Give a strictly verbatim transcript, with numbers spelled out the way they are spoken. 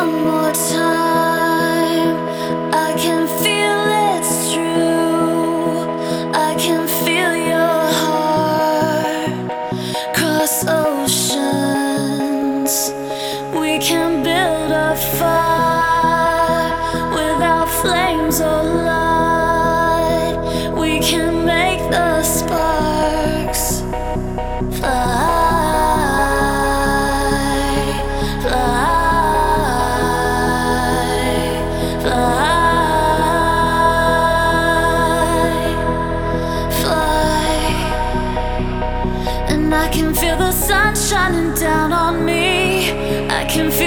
one more time. I can feel it's true. I can feel your heart cross oceans. We can build a fire without flames or light. We can make the sparks fly. I can feel the sun shining down on me. I can feel